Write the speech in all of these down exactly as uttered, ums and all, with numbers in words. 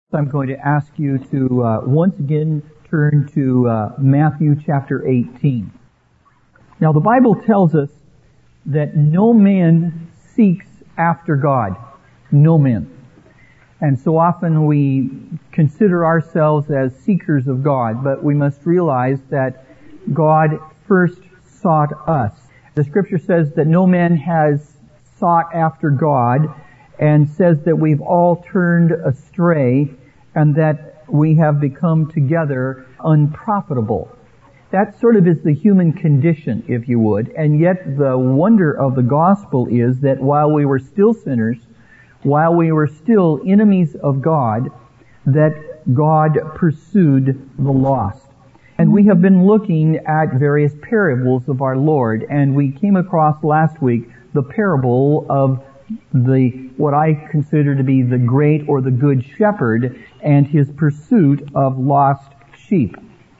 I'm going to ask you to uh, once again turn to uh, Matthew chapter eighteen. Now the Bible tells us that no man seeks after God. No man. And so often we consider ourselves as seekers of God, but we must realize that God first sought us. The scripture says that no man has sought after God, and says that we've all turned astray and that we have become together unprofitable. That sort of is the human condition, if you would, and yet the wonder of the gospel is that while we were still sinners, while we were still enemies of God, that God pursued the lost. And we have been looking at various parables of our Lord, and we came across last week the parable of the, what I consider to be the great or the good shepherd and his pursuit of lost sheep.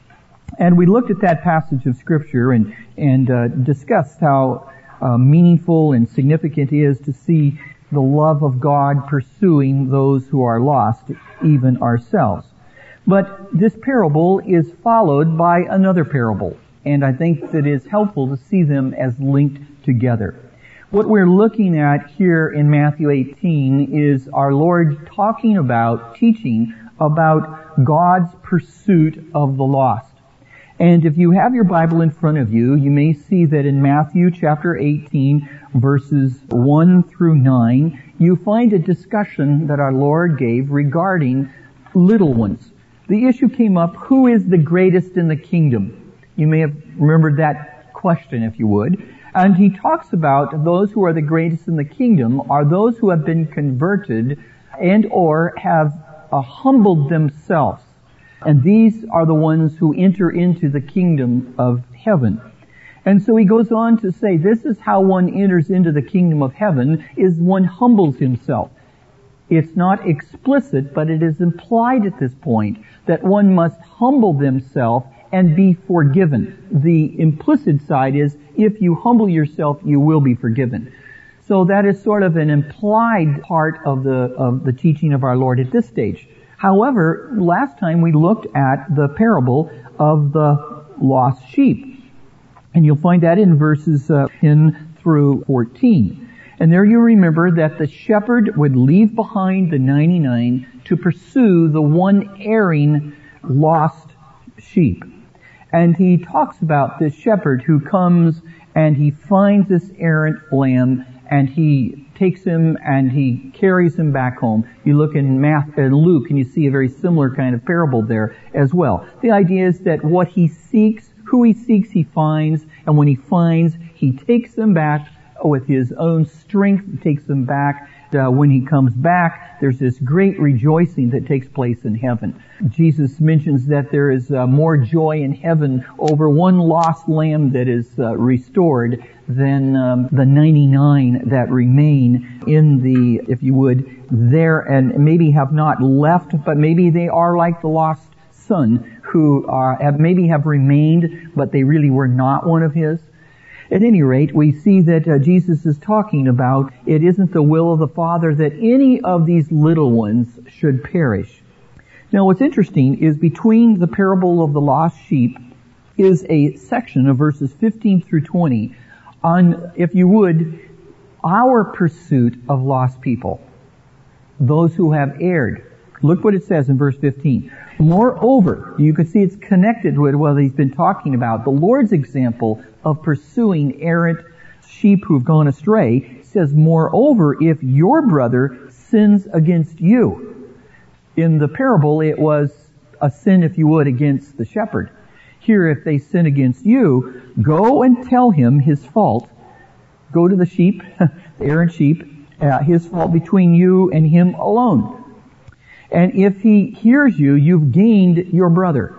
And we looked at that passage of scripture and, and uh, discussed how uh, meaningful and significant it is to see the love of God pursuing those who are lost, even ourselves. But this parable is followed by another parable, and I think that it's helpful to see them as linked together. What we're looking at here in Matthew eighteen is our Lord talking about, teaching about God's pursuit of the lost. And if you have your Bible in front of you, you may see that in Matthew chapter eighteen, verses one through nine, you find a discussion that our Lord gave regarding little ones. The issue came up, who is the greatest in the kingdom? You may have remembered that question, if you would. And he talks about those who are the greatest in the kingdom are those who have been converted and or have uh, humbled themselves. And these are the ones who enter into the kingdom of heaven. And so he goes on to say, this is how one enters into the kingdom of heaven, is one humbles himself. It's not explicit, but it is implied at this point that one must humble themselves and be forgiven. The implicit side is, if you humble yourself, you will be forgiven. So that is sort of an implied part of the of the teaching of our Lord at this stage. However, last time we looked at the parable of the lost sheep. And you'll find that in verses uh, ten through fourteen. And there you remember that the shepherd would leave behind the ninety-nine to pursue the one erring lost sheep. And he talks about this shepherd who comes and he finds this errant lamb and he takes him and he carries him back home. You look in Matthew, uh, Luke and you see a very similar kind of parable there as well. The idea is that what he seeks, who he seeks, he finds, and when he finds, he takes them back with his own strength, takes them back. Uh, when he comes back, there's this great rejoicing that takes place in heaven. Jesus mentions that there is uh, more joy in heaven over one lost lamb that is uh, restored than um, the ninety-nine that remain in the, if you would, there and maybe have not left, but maybe they are like the lost son who are, have, maybe have remained, but they really were not one of his. At any rate, we see that uh, Jesus is talking about it isn't the will of the Father that any of these little ones should perish. Now what's interesting is between the parable of the lost sheep is a section of verses fifteen through twenty on, if you would, our pursuit of lost people. Those who have erred. Look what it says in verse fifteen. Moreover, you can see it's connected with what he's been talking about. The Lord's example of pursuing errant sheep who've gone astray says, moreover, if your brother sins against you. In the parable, it was a sin, if you would, against the shepherd. Here, if they sin against you, go and tell him his fault. Go to the sheep, the errant sheep, uh, his fault between you and him alone. And if he hears you, you've gained your brother.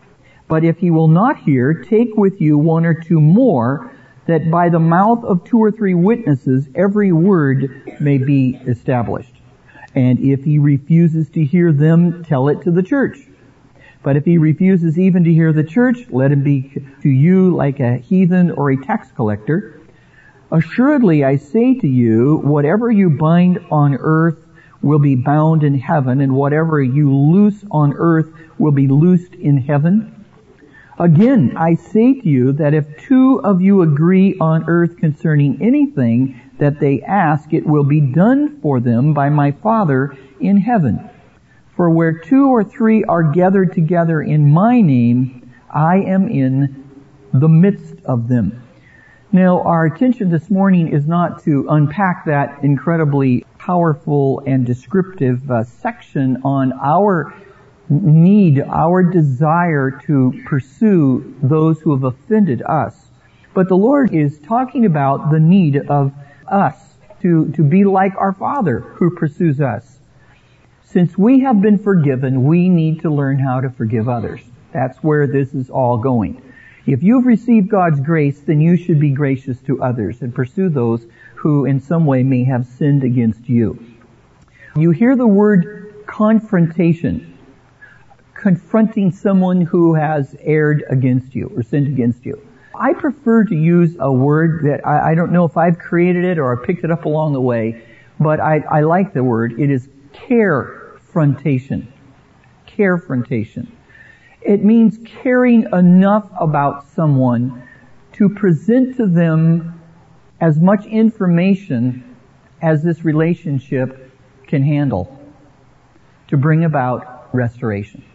But if he will not hear, take with you one or two more, that by the mouth of two or three witnesses every word may be established. And if he refuses to hear them, tell it to the church. But if he refuses even to hear the church, let him be to you like a heathen or a tax collector. Assuredly I say to you, whatever you bind on earth will be bound in heaven, and whatever you loose on earth will be loosed in heaven. Again, I say to you that if two of you agree on earth concerning anything that they ask, it will be done for them by my Father in heaven. For where two or three are gathered together in my name, I am in the midst of them. Now, our attention this morning is not to unpack that incredibly powerful and descriptive uh, section on our need, our desire to pursue those who have offended us. But the Lord is talking about the need of us to, to be like our Father who pursues us. Since we have been forgiven, we need to learn how to forgive others. That's where this is all going. If you've received God's grace, then you should be gracious to others and pursue those who in some way may have sinned against you. You hear the word confrontation, confronting someone who has erred against you or sinned against you. I prefer to use a word that I, I don't know if I've created it or I picked it up along the way, but I, I like the word. It is carefrontation. Carefrontation. It means caring enough about someone to present to them as much information as this relationship can handle to bring about restoration.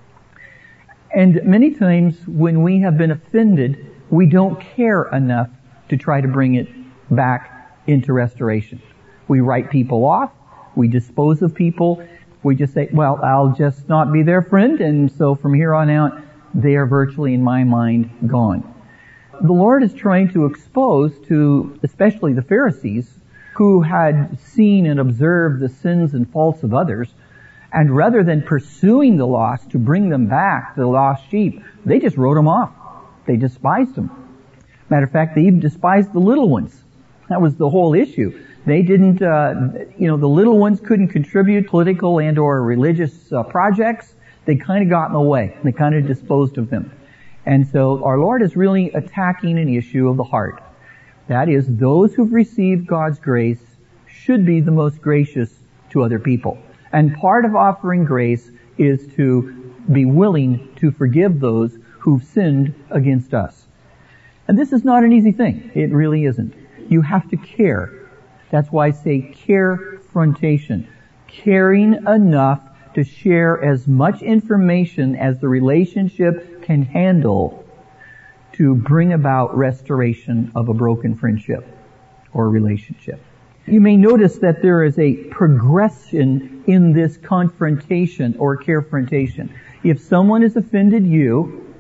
And many times when we have been offended, we don't care enough to try to bring it back into restoration. We write people off. We dispose of people. We just say, well, I'll just not be their friend, and so from here on out, they are virtually, in my mind, gone. The Lord is trying to expose to, especially the Pharisees, who had seen and observed the sins and faults of others, and rather than pursuing the lost to bring them back, the lost sheep, they just wrote them off. They despised them. Matter of fact, they even despised the little ones. That was the whole issue. They didn't, uh, you know, the little ones couldn't contribute political and or religious uh, projects. They kind of got in the way. They kind of disposed of them. And so our Lord is really attacking an issue of the heart. That is, those who've received God's grace should be the most gracious to other people. And part of offering grace is to be willing to forgive those who've sinned against us. And this is not an easy thing. It really isn't. You have to care. That's why I say carefrontation. Caring enough to share as much information as the relationship can handle to bring about restoration of a broken friendship or relationship. You may notice that there is a progression in this confrontation or carefrontation. If someone has offended you,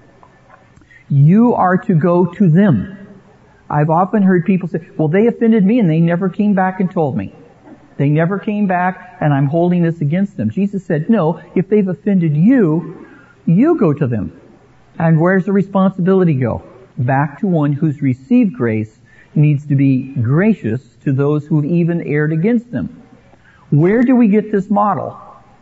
you are to go to them. I've often heard people say, well, they offended me and they never came back and told me. They never came back and I'm holding this against them. Jesus said, no, if they've offended you, you go to them. And where's the responsibility go? Back to one who's received grace, needs to be gracious to those who've even erred against them. Where do we get this model?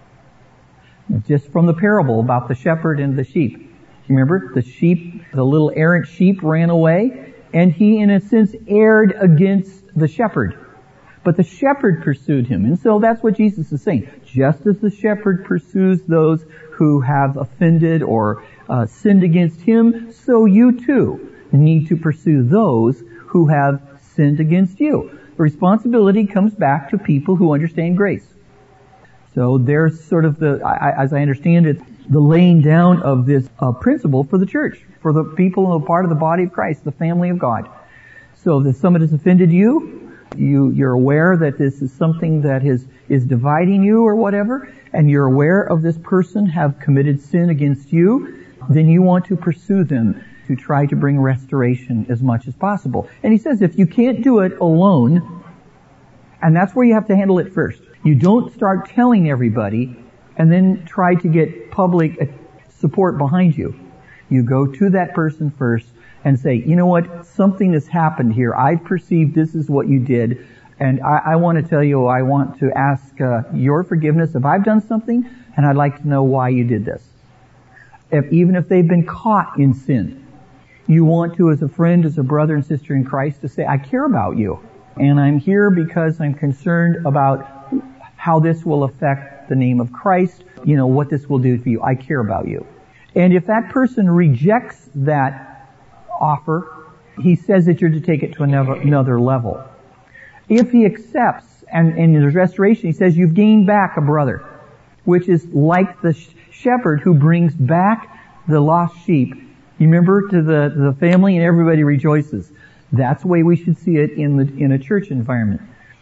Just from the parable about the shepherd and the sheep. Remember, the sheep, the little errant sheep ran away, and he, in a sense, erred against the shepherd. But the shepherd pursued him. And so that's what Jesus is saying. Just as the shepherd pursues those who have offended or uh, sinned against him, so you too need to pursue those who have sinned against you. The responsibility comes back to people who understand grace. So there's sort of the, I, as I understand it, the laying down of this uh, principle for the church, for the people who are part of the body of Christ, the family of God. So if someone has offended you, you, you're aware that this is something that is, is dividing you or whatever, and you're aware of this person have committed sin against you, then you want to pursue them to try to bring restoration as much as possible. And he says if you can't do it alone, and that's where you have to handle it first. You don't start telling everybody and then try to get public support behind you. You go to that person first and say, you know what, something has happened here. I've perceived this is what you did, and I, I want to tell you, I want to ask uh, your forgiveness if I've done something, and I'd like to know why you did this. If, even if they've been caught in sin, you want to, as a friend, as a brother and sister in Christ, to say, I care about you, and I'm here because I'm concerned about how this will affect the name of Christ, you know, what this will do for you. I care about you. And if that person rejects that offer, he says that you're to take it to another, another level. If he accepts, and, and in the restoration, he says you've gained back a brother, which is like the sh- shepherd who brings back the lost sheep. You remember, to the, the family, and everybody rejoices. That's the way we should see it in the in a church environment.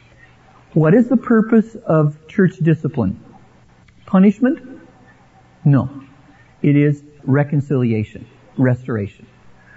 What is the purpose of church discipline? Punishment? No. It is reconciliation, restoration.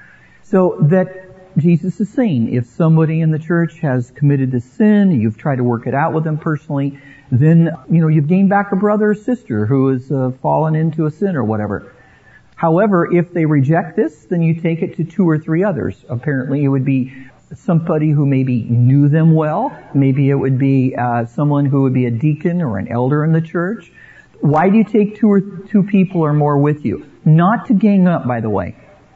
So that Jesus is saying, if somebody in the church has committed a sin, you've tried to work it out with them personally, then, you know, you've gained back a brother or sister who has uh, fallen into a sin or whatever. However, if they reject this, then you take it to two or three others. Apparently it would be somebody who maybe knew them well. Maybe it would be uh, someone who would be a deacon or an elder in the church. Why do you take two or two people or more with you? Not to gang up, by the way.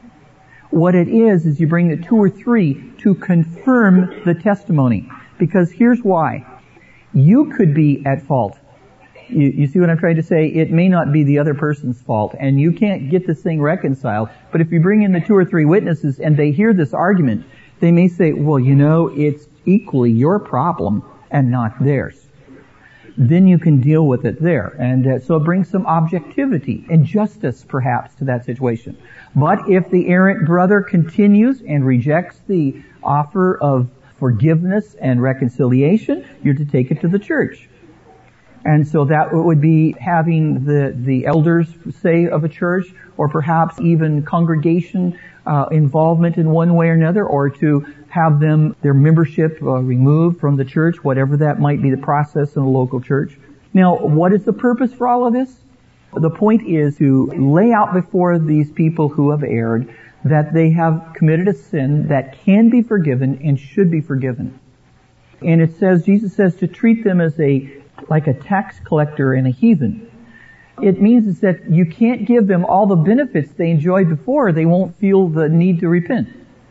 What it is, is you bring the two or three to confirm the testimony. Because here's why. You could be at fault. You, you see what I'm trying to say? It may not be the other person's fault, and you can't get this thing reconciled. But if you bring in the two or three witnesses and they hear this argument, they may say, well, you know, it's equally your problem and not theirs. Then you can deal with it there. And uh, so it brings some objectivity and justice, perhaps, to that situation. But if the errant brother continues and rejects the offer of forgiveness and reconciliation, you're to take it to the church. And so that would be having the, the elders, say, of a church, or perhaps even congregation uh, involvement in one way or another, or to have them, their membership uh, removed from the church, whatever that might be the process in a local church. Now, what is the purpose for all of this? The point is to lay out before these people who have erred that they have committed a sin that can be forgiven and should be forgiven. And it says, Jesus says to treat them as a like a tax collector and a heathen. It means is that you can't give them all the benefits they enjoyed before. They won't feel the need to repent.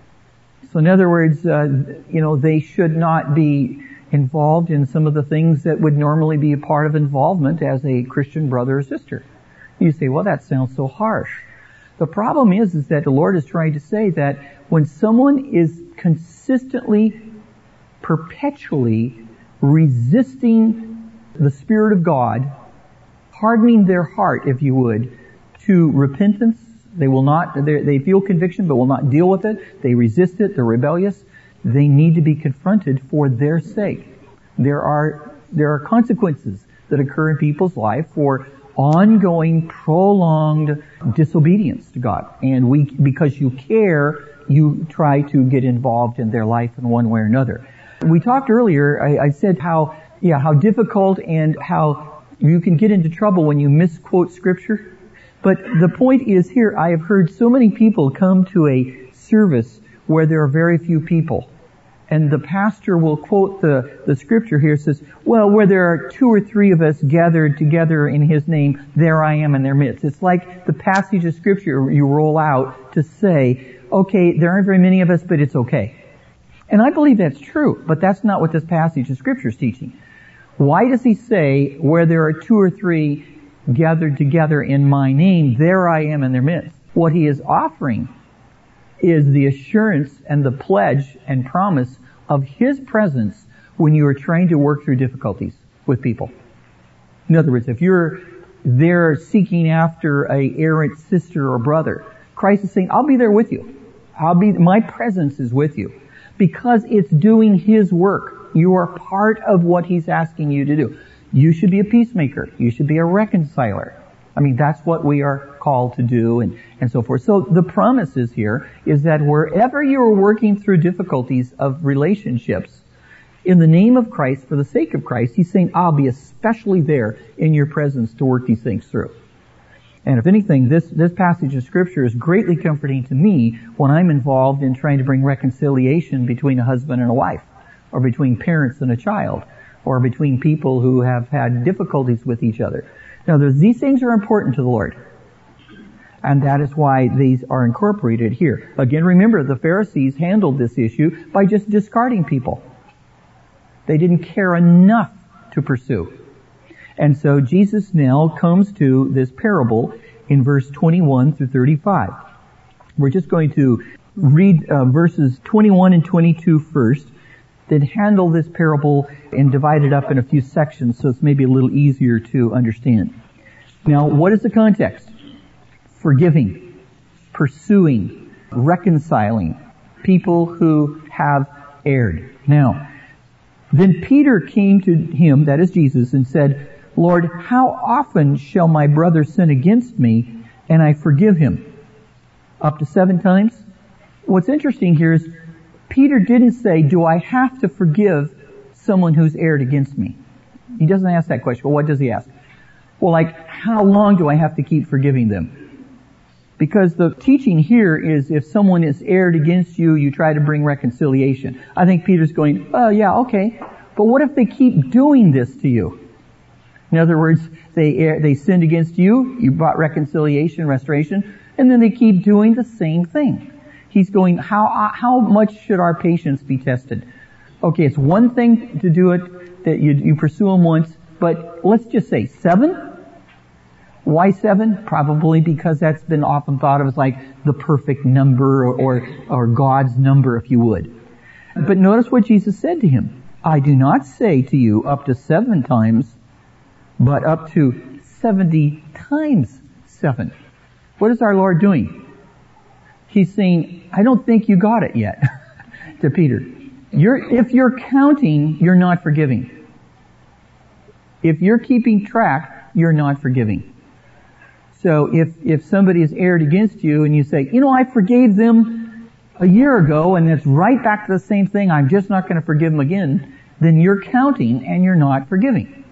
So in other words, uh, you know, they should not be involved in some of the things that would normally be a part of involvement as a Christian brother or sister. You say, well, that sounds so harsh. The problem is, is that the Lord is trying to say that when someone is consistently, perpetually resisting the Spirit of God, hardening their heart, if you would, to repentance. They will not, they feel conviction but will not deal with it. They resist it. They're rebellious. They need to be confronted for their sake. There are, there are consequences that occur in people's life for ongoing, prolonged disobedience to God. And we, because you care, you try to get involved in their life in one way or another. We talked earlier, I, I said how Yeah, how difficult and how you can get into trouble when you misquote Scripture. But the point is here, I have heard so many people come to a service where there are very few people. And the pastor will quote the, the Scripture here. It says, well, where there are two or three of us gathered together in His name, there I am in their midst. It's like the passage of Scripture you roll out to say, okay, there aren't very many of us, but it's okay. And I believe that's true, but that's not what this passage of Scripture is teaching. Why does he say, where there are two or three gathered together in my name, there I am in their midst? What he is offering is the assurance and the pledge and promise of his presence when you are trying to work through difficulties with people. In other words, if you're there seeking after a errant sister or brother, Christ is saying, I'll be there with you. I'll be, my presence is with you. Because it's doing his work. You are part of what he's asking you to do. You should be a peacemaker. You should be a reconciler. I mean, that's what we are called to do and, and so forth. So the promise is here is that wherever you are working through difficulties of relationships, in the name of Christ, for the sake of Christ, he's saying, I'll be especially there in your presence to work these things through. And if anything, this, this passage of Scripture is greatly comforting to me when I'm involved in trying to bring reconciliation between a husband and a wife, or between parents and a child, or between people who have had difficulties with each other. Now, these things are important to the Lord. And that is why these are incorporated here. Again, remember, the Pharisees handled this issue by just discarding people. They didn't care enough to pursue. And so Jesus now comes to this parable in verse twenty-one through thirty-five. We're just going to read uh, verses twenty-one and twenty-two first, then handle this parable and divide it up in a few sections so it's maybe a little easier to understand. Now, what is the context? Forgiving, pursuing, reconciling people who have erred. Now, then Peter came to him, that is Jesus, and said, Lord, how often shall my brother sin against me and I forgive him? Up to seven times? What's interesting here is Peter didn't say, do I have to forgive someone who's erred against me? He doesn't ask that question. Well, what does he ask? Well, like, how long do I have to keep forgiving them? Because the teaching here is if someone is erred against you, you try to bring reconciliation. I think Peter's going, oh yeah, okay. But what if they keep doing this to you? In other words, they err, they sinned against you, you brought reconciliation, restoration, and then they keep doing the same thing. He's going, how how much should our patience be tested? Okay, it's one thing to do it, that you, you pursue them once, but let's just say seven? Why seven? Probably because that's been often thought of as like the perfect number or, or, or God's number, if you would. But notice what Jesus said to him. I do not say to you up to seven times, but up to seventy times seven. What is our Lord doing? He's saying, I don't think you got it yet, to Peter. You're, if you're counting, you're not forgiving. If you're keeping track, you're not forgiving. So if, if somebody has erred against you and you say, you know, I forgave them a year ago and it's right back to the same thing, I'm just not going to forgive them again, then you're counting and you're not forgiving.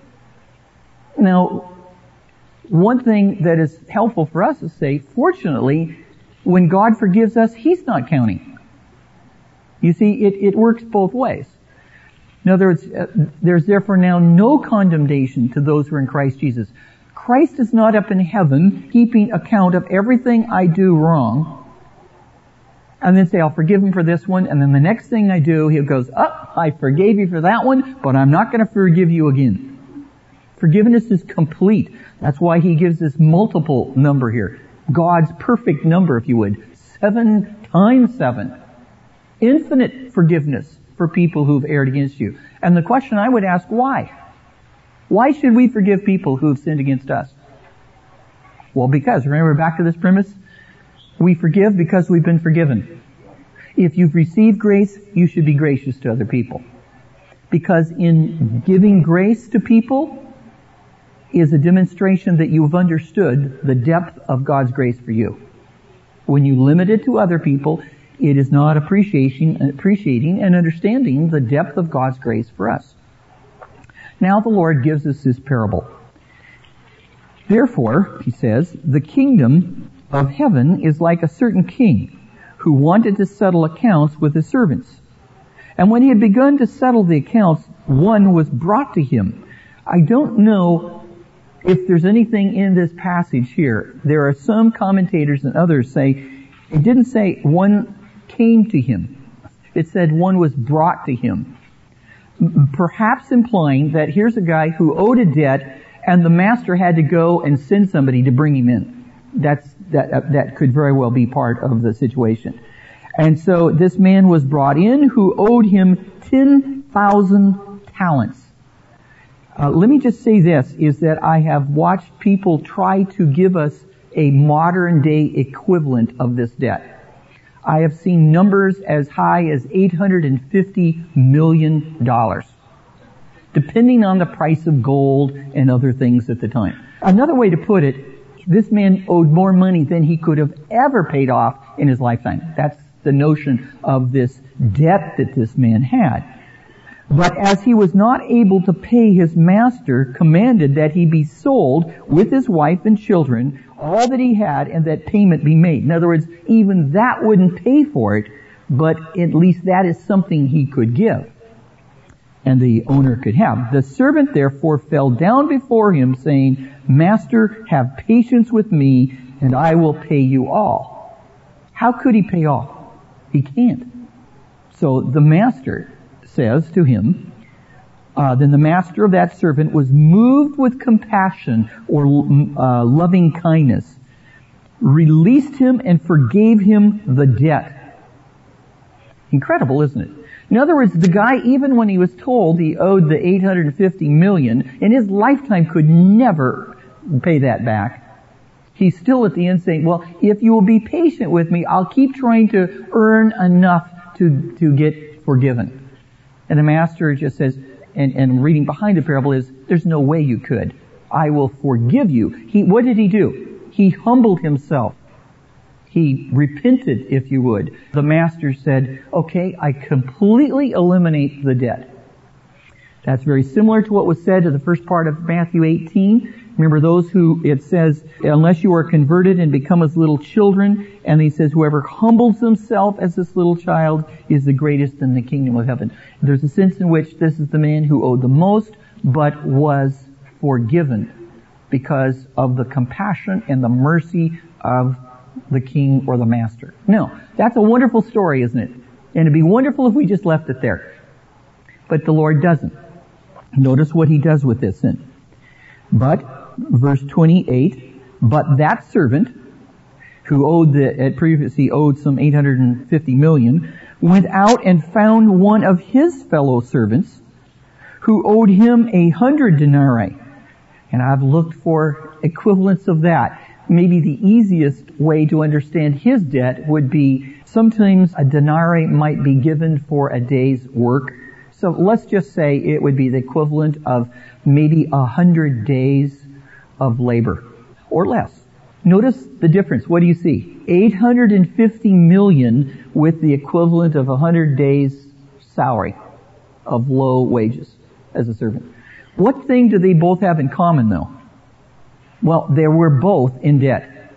Now, one thing that is helpful for us is to say, fortunately, when God forgives us, He's not counting. You see, it, it works both ways. In other words, uh, there's therefore now no condemnation to those who are in Christ Jesus. Christ is not up in heaven keeping account of everything I do wrong and then say, I'll forgive him for this one, and then the next thing I do, he goes, oh, I forgave you for that one, but I'm not going to forgive you again. Forgiveness is complete. That's why he gives this multiple number here. God's perfect number, if you would. Seven times seven. Infinite forgiveness for people who've erred against you. And the question I would ask, why? Why should we forgive people who have sinned against us? Well, because, remember back to this premise? We forgive because we've been forgiven. If you've received grace, you should be gracious to other people. Because in giving grace to people is a demonstration that you've understood the depth of God's grace for you. When you limit it to other people, it is not appreciating, appreciating and understanding the depth of God's grace for us. Now the Lord gives us this parable. Therefore, he says, the kingdom of heaven is like a certain king who wanted to settle accounts with his servants. And when he had begun to settle the accounts, one was brought to him. I don't know if there's anything in this passage here. There are some commentators and others say, it didn't say one came to him. It said one was brought to him. Perhaps implying that here's a guy who owed a debt and the master had to go and send somebody to bring him in. That's, that, uh, that could very well be part of the situation. And so this man was brought in who owed him ten thousand talents. Uh, let me just say this, is that I have watched people try to give us a modern day equivalent of this debt. I have seen numbers as high as eight hundred fifty million dollars, depending on the price of gold and other things at the time. Another way to put it, this man owed more money than he could have ever paid off in his lifetime. That's the notion of this debt that this man had. But as he was not able to pay, his master commanded that he be sold with his wife and children, all that he had, and that payment be made. In other words, even that wouldn't pay for it, but at least that is something he could give, and the owner could have. The servant therefore fell down before him, saying, Master, have patience with me, and I will pay you all. How could he pay all? He can't. So the master says to him, Uh, then the master of that servant was moved with compassion or uh, loving kindness, released him and forgave him the debt. Incredible, isn't it? In other words, the guy, even when he was told he owed the eight hundred fifty million, in his lifetime could never pay that back. He's still at the end saying, well, if you will be patient with me, I'll keep trying to earn enough to, to get forgiven. And the master just says, and, and reading behind the parable is, there's no way you could. I will forgive you. He, what did he do? He humbled himself. He repented, if you would. The master said, okay, I completely eliminate the debt. That's very similar to what was said in the first part of Matthew eighteen. Remember those who, it says, unless you are converted and become as little children, and he says, whoever humbles himself as this little child is the greatest in the kingdom of heaven. There's a sense in which this is the man who owed the most, but was forgiven because of the compassion and the mercy of the king or the master. No, that's a wonderful story, isn't it? And it'd be wonderful if we just left it there. But the Lord doesn't. Notice what he does with this sin. But, verse twenty-eight, but that servant, who owed the, at previously owed some eight hundred fifty million, went out and found one of his fellow servants, who owed him a hundred denarii. And I've looked for equivalents of that. Maybe the easiest way to understand his debt would be sometimes a denarii might be given for a day's work. So let's just say it would be the equivalent of maybe a hundred days of labor or less. Notice the difference. What do you see? eight hundred fifty million with the equivalent of a hundred days salary of low wages as a servant. What thing do they both have in common though? Well, they were both in debt.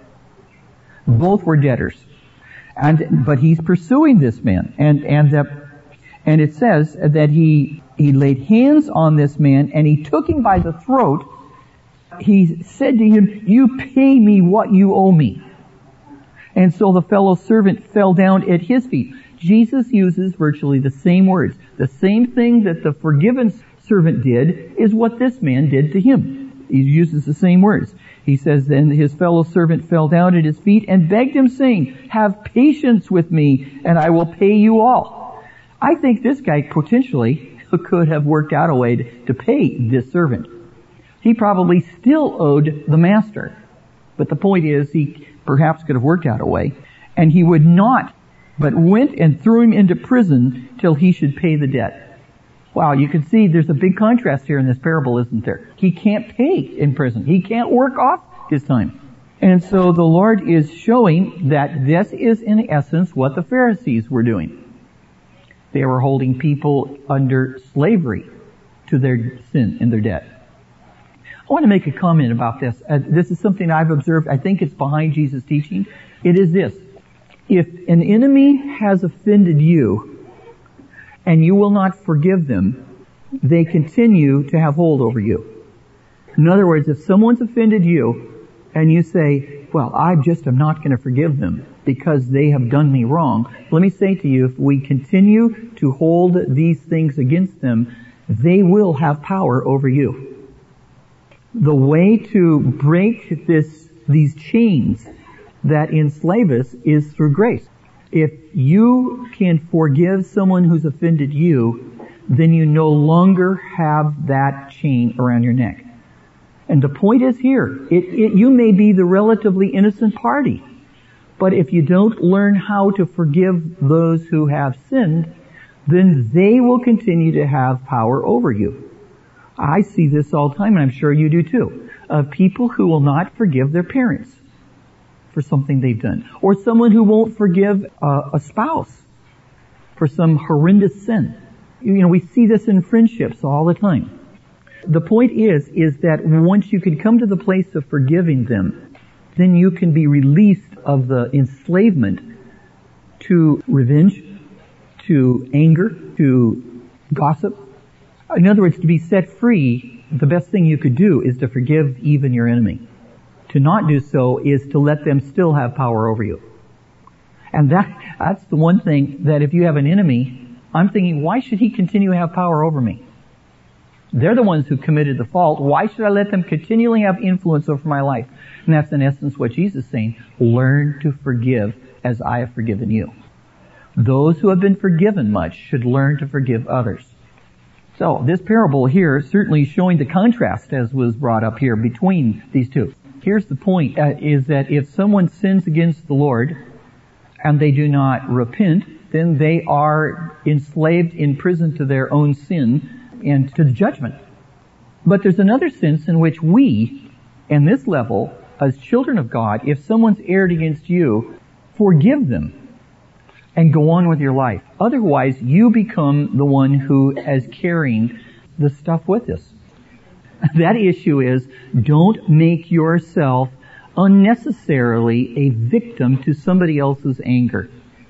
Both were debtors. And, but he's pursuing this man. And, and, uh, and it says that he, he laid hands on this man and he took him by the throat. He said to him, you pay me what you owe me. And so the fellow servant fell down at his feet. Jesus uses virtually the same words. The same thing that the forgiven servant did is what this man did to him. He uses the same words. He says, then his fellow servant fell down at his feet and begged him, saying, have patience with me, and I will pay you all. I think this guy potentially could have worked out a way to, to pay this servant. He probably still owed the master. But the point is, he perhaps could have worked out a way. And he would not, but went and threw him into prison till he should pay the debt. Wow, you can see there's a big contrast here in this parable, isn't there? He can't pay in prison. He can't work off his time. And so the Lord is showing that this is in essence what the Pharisees were doing. They were holding people under slavery to their sin and their debt. I want to make a comment about this. Uh, this is something I've observed. I think it's behind Jesus' teaching. It is this. If an enemy has offended you, and you will not forgive them, they continue to have hold over you. In other words, if someone's offended you, and you say, well, I just am not going to forgive them because they have done me wrong, let me say to you, if we continue to hold these things against them, they will have power over you. The way to break this, these chains that enslave us is through grace. If you can forgive someone who's offended you, then you no longer have that chain around your neck. And the point is here, it, it, you may be the relatively innocent party, but if you don't learn how to forgive those who have sinned, then they will continue to have power over you. I see this all the time, and I'm sure you do too, of people who will not forgive their parents for something they've done. Or someone who won't forgive uh, a spouse for some horrendous sin. You know, we see this in friendships all the time. The point is, is that once you can come to the place of forgiving them, then you can be released of the enslavement to revenge, to anger, to gossip. In other words, to be set free, the best thing you could do is to forgive even your enemy. To not do so is to let them still have power over you. And that, that's the one thing that if you have an enemy, I'm thinking, why should he continue to have power over me? They're the ones who committed the fault. Why should I let them continually have influence over my life? And that's in essence what Jesus is saying. Learn to forgive as I have forgiven you. Those who have been forgiven much should learn to forgive others. So this parable here is certainly showing the contrast, as was brought up here, between these two. Here's the point, uh, is that if someone sins against the Lord and they do not repent, then they are enslaved in prison to their own sin and to the judgment. But there's another sense in which we, in this level, as children of God, if someone's erred against you, forgive them and go on with your life. Otherwise, you become the one who is carrying the stuff with us. That issue is, don't make yourself unnecessarily a victim to somebody else's anger.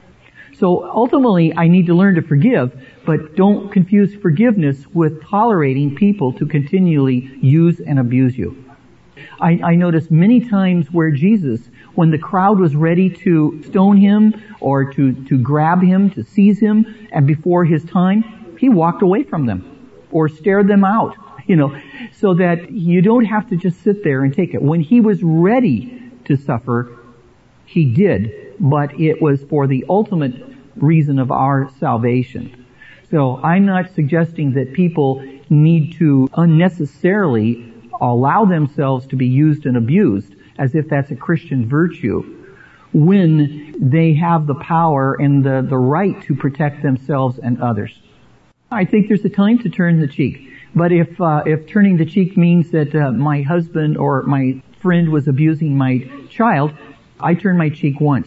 So ultimately, I need to learn to forgive, but don't confuse forgiveness with tolerating people to continually use and abuse you. I, I noticed many times where Jesus, when the crowd was ready to stone him or to, to grab him, to seize him, and before his time, he walked away from them or stared them out, you know, so that you don't have to just sit there and take it. When he was ready to suffer, he did, but it was for the ultimate reason of our salvation. So I'm not suggesting that people need to unnecessarily allow themselves to be used and abused as if that's a Christian virtue when they have the power and the, the right to protect themselves and others. I think there's a time to turn the cheek. But if uh, if turning the cheek means that uh, my husband or my friend was abusing my child, I turn my cheek once.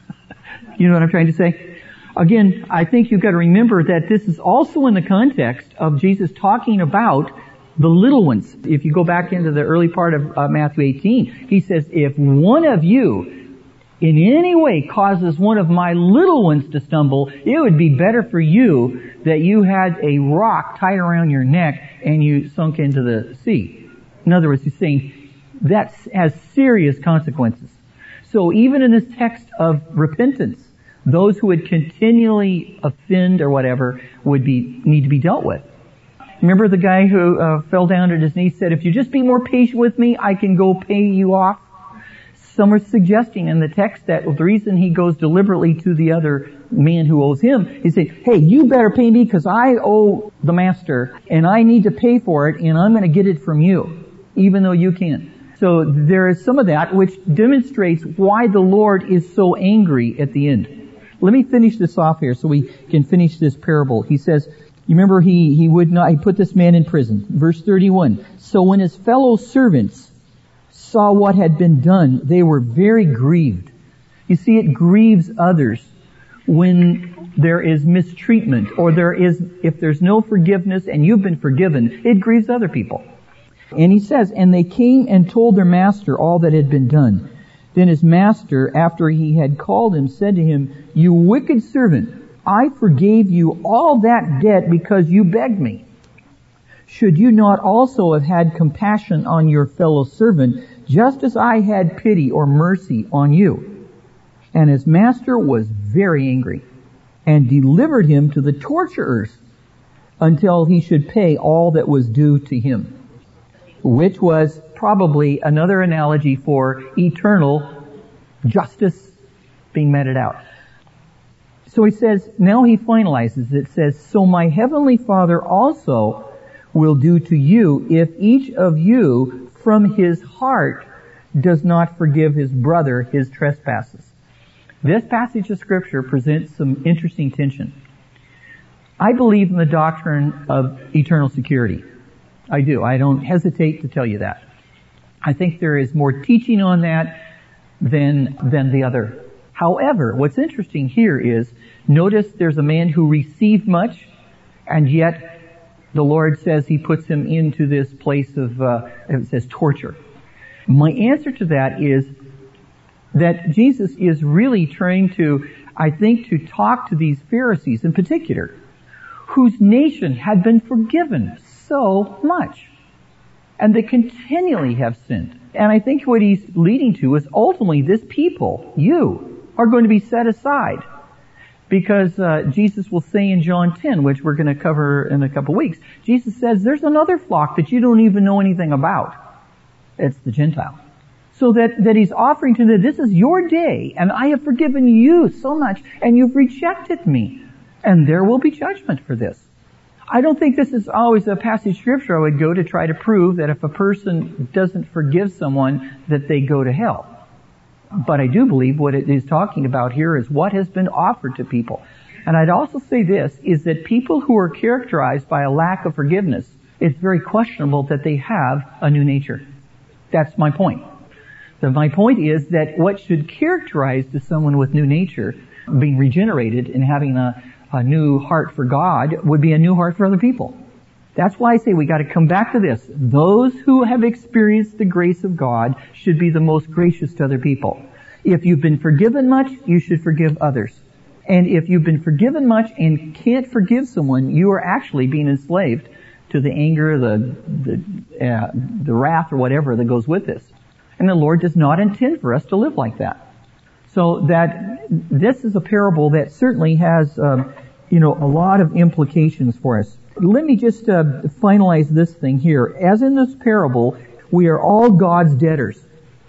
You know what I'm trying to say? Again, I think you've got to remember that this is also in the context of Jesus talking about the little ones. If you go back into the early part of uh, Matthew eighteen, he says, if one of you in any way causes one of my little ones to stumble, it would be better for you that you had a rock tied around your neck and you sunk into the sea. In other words, he's saying that has serious consequences. So even in this text of repentance, those who would continually offend or whatever would be need to be dealt with. Remember the guy who uh, fell down at his knees, said, if you just be more patient with me, I can go pay you off. Some are suggesting in the text that the reason he goes deliberately to the other man who owes him, he says, hey, you better pay me because I owe the master and I need to pay for it and I'm going to get it from you, even though you can't. So there is some of that which demonstrates why the Lord is so angry at the end. Let me finish this off here so we can finish this parable. He says, you remember he, he would not, he put this man in prison. Verse thirty-one. So when his fellow servants saw what had been done, they were very grieved. You see, it grieves others when there is mistreatment or there is, if there's no forgiveness and you've been forgiven, it grieves other people. And he says, and they came and told their master all that had been done. Then his master, after he had called him, said to him, you wicked servant, I forgave you all that debt because you begged me. Should you not also have had compassion on your fellow servant, just as I had pity or mercy on you? And his master was very angry and delivered him to the torturers until he should pay all that was due to him. Which was probably another analogy for eternal justice being meted out. So he says, now he finalizes it, says, so my heavenly Father also will do to you if each of you from his heart does not forgive his brother his trespasses. This passage of Scripture presents some interesting tension. I believe in the doctrine of eternal security. I do. I don't hesitate to tell you that. I think there is more teaching on that than, than the other. However, what's interesting here is, notice there's a man who received much, and yet the Lord says he puts him into this place of, uh, it says torture. My answer to that is that Jesus is really trying to, I think, to talk to these Pharisees in particular, whose nation had been forgiven so much. And they continually have sinned. And I think what he's leading to is ultimately this people, you, are going to be set aside. Because uh, Jesus will say in John ten, which we're going to cover in a couple weeks, Jesus says there's another flock that you don't even know anything about. It's the Gentile. So that, that he's offering to them, this is your day, and I have forgiven you so much, and you've rejected me. And there will be judgment for this. I don't think this is always a passage of Scripture I would go to try to prove that if a person doesn't forgive someone, that they go to hell. But I do believe what it is talking about here is what has been offered to people. And I'd also say this, is that people who are characterized by a lack of forgiveness, it's very questionable that they have a new nature. That's my point. So my point is that what should characterize to someone with new nature, being regenerated and having a, a new heart for God, would be a new heart for other people. That's why I say we got to come back to this. Those who have experienced the grace of God should be the most gracious to other people. If you've been forgiven much, you should forgive others. And if you've been forgiven much and can't forgive someone, you are actually being enslaved to the anger, the the, uh, the wrath, or whatever that goes with this. And the Lord does not intend for us to live like that. So that this is a parable that certainly has, um, you know, a lot of implications for us. Let me just uh, finalize this thing here. As in this parable, we are all God's debtors.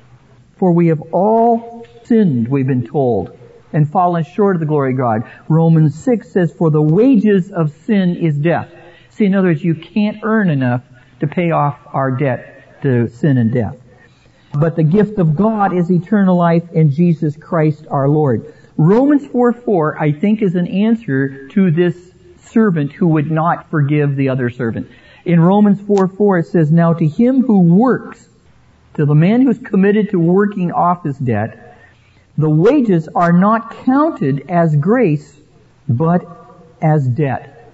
For we have all sinned, we've been told, and fallen short of the glory of God. Romans six says, for the wages of sin is death. See, in other words, you can't earn enough to pay off our debt to sin and death. But the gift of God is eternal life in Jesus Christ our Lord. Romans four four, I think, is an answer to this servant who would not forgive the other servant. In Romans four four it says, now to him who works, to the man who's committed to working off his debt, the wages are not counted as grace, but as debt.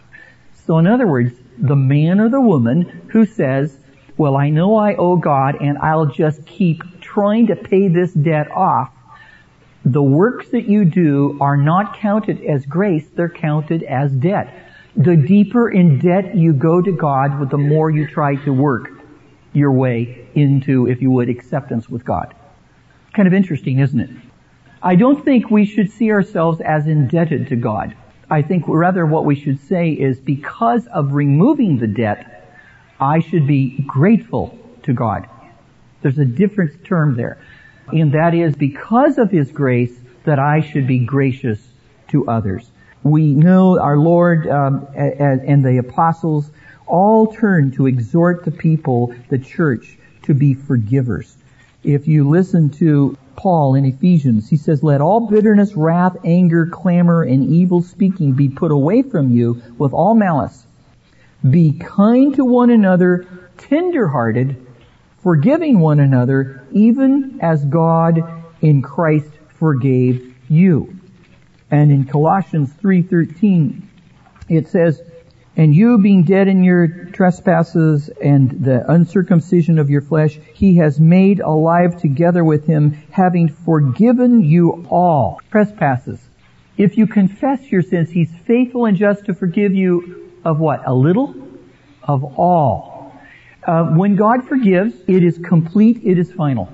So in other words, the man or the woman who says, well, I know I owe God and I'll just keep trying to pay this debt off, the works that you do are not counted as grace, they're counted as debt. The deeper in debt you go to God, the more you try to work your way into, if you would, acceptance with God. Kind of interesting, isn't it? I don't think we should see ourselves as indebted to God. I think rather what we should say is, because of removing the debt, I should be grateful to God. There's a different term there. And that is, because of His grace, that I should be gracious to others. We know our Lord um, and the apostles all turn to exhort the people, the church, to be forgivers. If you listen to Paul in Ephesians, he says, let all bitterness, wrath, anger, clamor, and evil speaking be put away from you with all malice. Be kind to one another, tender-hearted, forgiving one another, even as God in Christ forgave you. And in Colossians three thirteen, it says, and you being dead in your trespasses and the uncircumcision of your flesh, He has made alive together with Him, having forgiven you all trespasses. If you confess your sins, He's faithful and just to forgive you of what? A little? Of all. Uh, when God forgives, it is complete, it is final.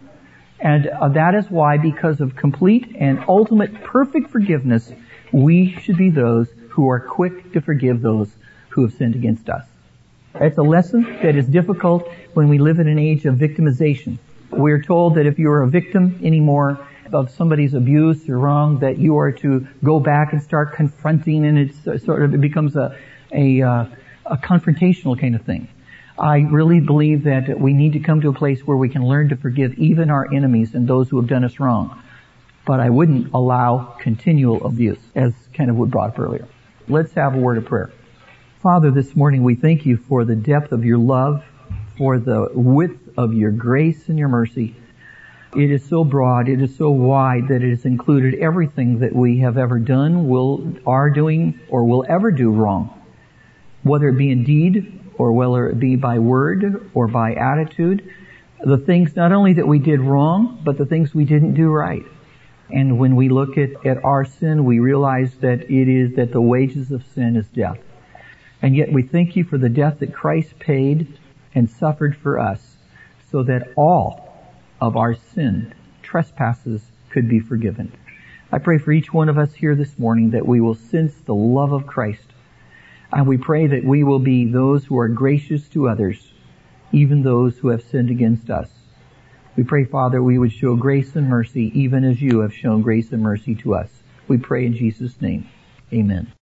And uh, that is why, because of complete and ultimate perfect forgiveness, we should be those who are quick to forgive those who have sinned against us. It's a lesson that is difficult when we live in an age of victimization. We're told that if you're a victim anymore of somebody's abuse or wrong, that you are to go back and start confronting, and it's sort of, it becomes a, a, uh, a confrontational kind of thing. I really believe that we need to come to a place where we can learn to forgive even our enemies and those who have done us wrong. But I wouldn't allow continual abuse, as kind of was brought up earlier. Let's have a word of prayer. Father, this morning we thank you for the depth of your love, for the width of your grace and your mercy. It is so broad, it is so wide that it has included everything that we have ever done, will, are doing, or will ever do wrong. Whether it be in deed, or whether it be by word, or by attitude. The things not only that we did wrong, but the things we didn't do right. And when we look at, at our sin, we realize that it is that the wages of sin is death. And yet we thank you for the death that Christ paid and suffered for us, so that all of our sin, trespasses, could be forgiven. I pray for each one of us here this morning that we will sense the love of Christ. And we pray that we will be those who are gracious to others, even those who have sinned against us. We pray, Father, we would show grace and mercy even as you have shown grace and mercy to us. We pray in Jesus' name. Amen.